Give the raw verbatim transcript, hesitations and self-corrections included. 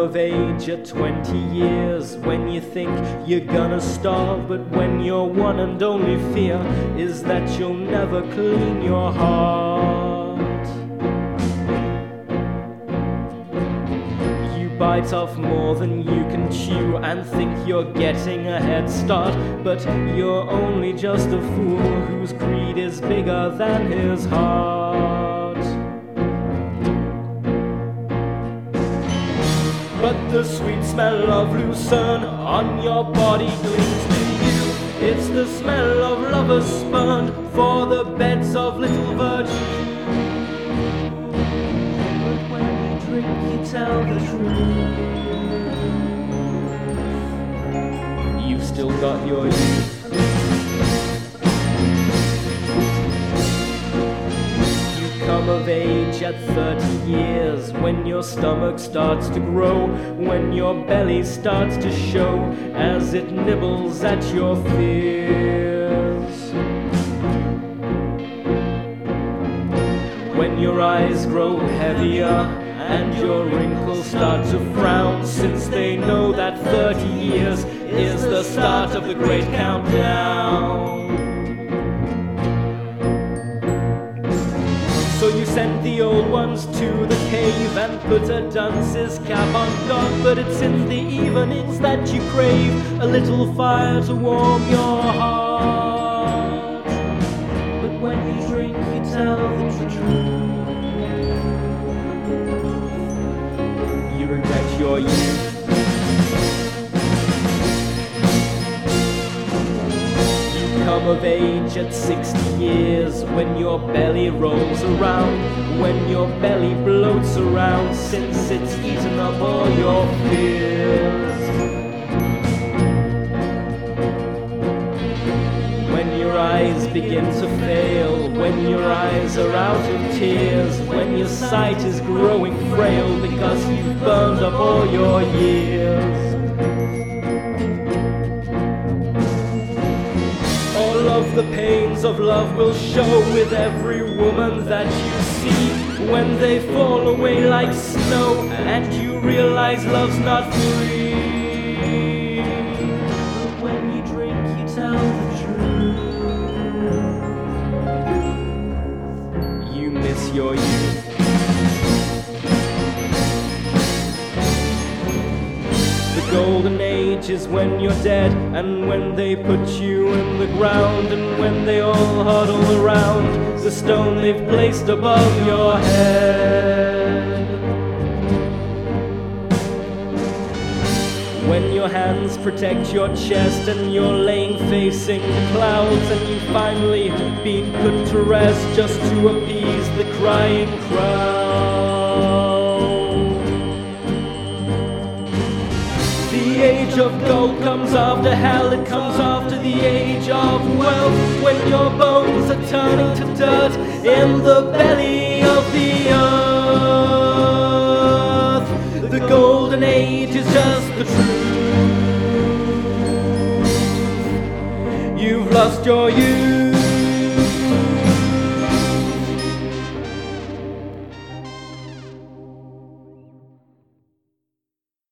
of age at twenty years, when you think you're gonna starve, but when your one and only fear is that you'll never clean your heart. You bite off more than you can chew and think you're getting a head start, but you're only just a fool whose greed is bigger than his heart. But the sweet smell of lucerne on your body clings to you. It's the smell of lovers spurned for the beds of little virgins. But when you drink, you tell the truth. You've still got your youth. Come of age at thirty years, when your stomach starts to grow, when your belly starts to show as it nibbles at your fears. When your eyes grow heavier and your wrinkles start to frown, since they know that thirty years is the start of the great countdown. So you sent the old ones to the cave and put a dunce's cap on God, but it's in the evenings that you crave a little fire to warm your heart. But when you drink, you tell the truth. You regret your youth. Come of age at sixty years, when your belly rolls around, when your belly bloats around, since it's eaten up all your fears. When your eyes begin to fail, when your eyes are out of tears, when your sight is growing frail because you've burned up all your years. Of the pains of love will show with every woman that you see, when they fall away like snow and you realize love's not free. But when you drink, you tell the truth. You miss your youth. The golden age is when you're dead, and when they put you in the ground, and when they all huddle around the stone they've placed above your head. When your hands protect your chest and you're laying facing the clouds, and you've finally been put to rest just to appease the crying crowd. The age of gold comes after hell, it comes after the age of wealth, when your bones are turning to dirt in the belly of the earth. The golden age is just the truth. You've lost your youth.